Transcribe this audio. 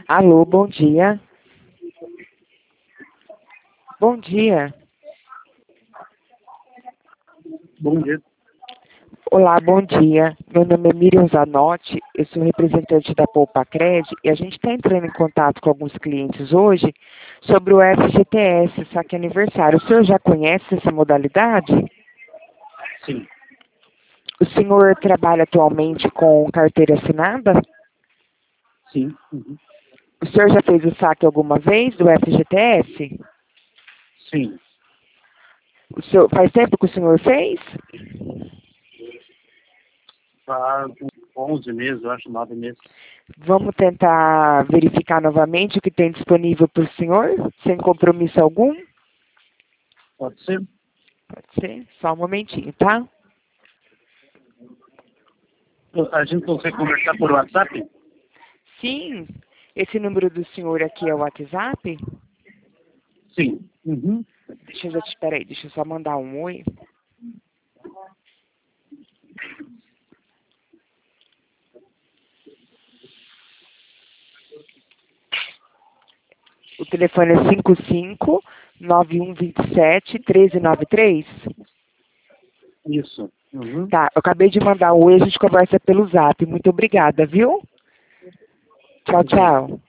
Alô, bom dia. Bom dia. Bom dia. Olá, bom dia. Meu nome é Miriam Zanotti, eu sou representante da Poupacred e a gente está entrando em contato com alguns clientes hoje sobre o FGTS, saque aniversário. O senhor já conhece essa modalidade? Sim. O senhor trabalha atualmente com carteira assinada? Sim. Uhum. O senhor já fez o saque alguma vez do FGTS? Sim. Faz tempo que o senhor fez? Há uns 11 meses, eu acho, 9 meses. Vamos tentar verificar novamente o que tem disponível para o senhor, sem compromisso algum? Pode ser? Pode ser. Só um momentinho, tá? A gente consegue conversar por WhatsApp? Sim. Esse número do senhor aqui é o WhatsApp? Sim. Uhum. Espera aí, deixa eu só mandar um oi. O telefone é 55-9127-1393. Isso. Uhum. Tá, eu acabei de mandar um oi, a gente conversa pelo Zap. Muito obrigada, viu? Tchau, Tudo bem. tchau.